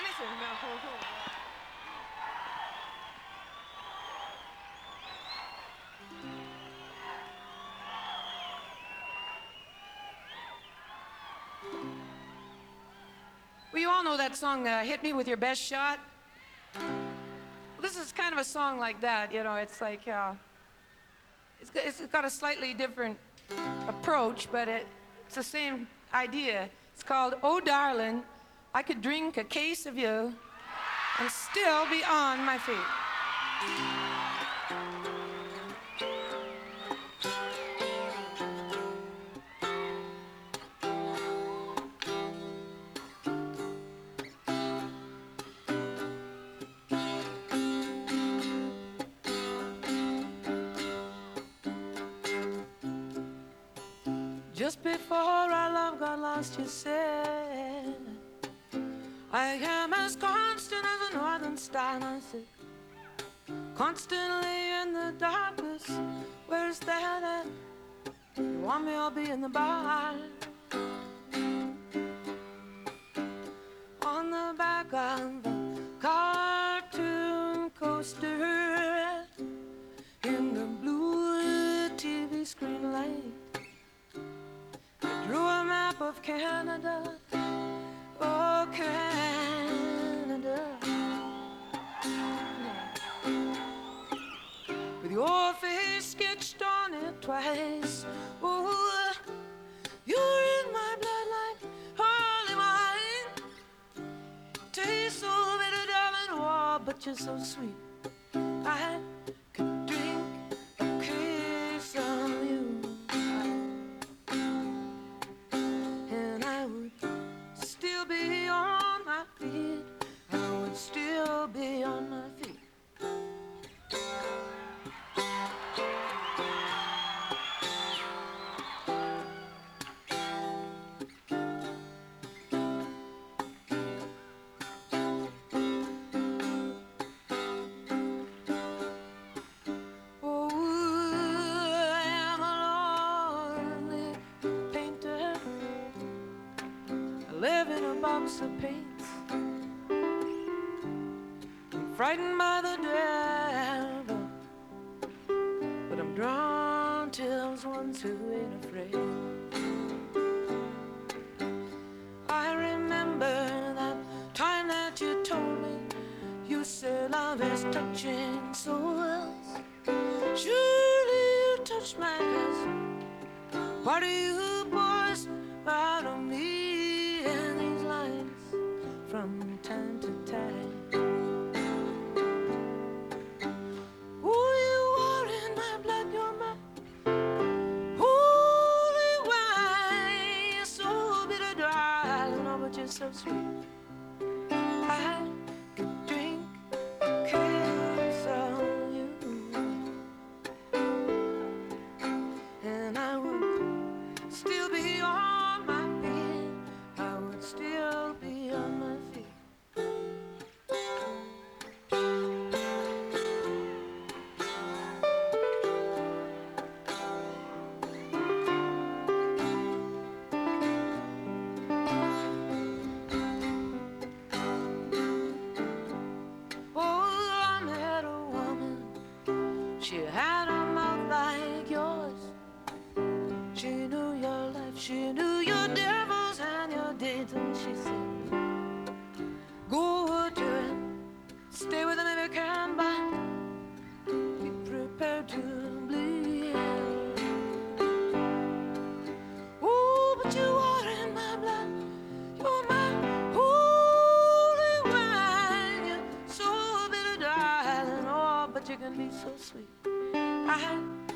anything about ho-ho. Well, you all know that song, Hit Me With Your Best Shot. Well, this is kind of a song like that, you know. It's like, it's got a slightly different approach, but it's the same idea. It's called, Oh Darling, I Could Drink a Case of You and Still Be on My Feet. Just before our love got lost, you said, I am as constant as a northern star. And I said, constantly in the darkness, where's that at? You want me, I'll be in the bar. On the back of a cartoon coaster, in the blue TV screen light, drew a map of Canada, oh Canada, with your face sketched on it twice. Oh, you're in my blood like holy wine. Taste so bitter, darling, oh, but you're so sweet. I could drink a case of you. Be on my feet, I would still be on my feet. Oh, I am a lonely painter. I live in a box of paints. I'm frightened by the devil, but I'm drawn to those ones who ain't afraid. I remember that time that you told me, you said love is touching souls. Surely you touched mine, 'cause part of you boys out of me and these lines from time to time. Oh, you are in my blood, you're my holy wine. You're so bitter, darling, oh, but you're so sweet. I could drink a case of you, and I would still be on my feet. I would still be on my feet. Oh, I met a woman. She had a mouth like yours. She knew your life, she knew your devils and your deeds, and she said, go to it, stay with him if you can, but be prepared to bleed. Oh, but you are in my blood, you're my holy wine. You're so bitter, darling, oh, but you can be so sweet. I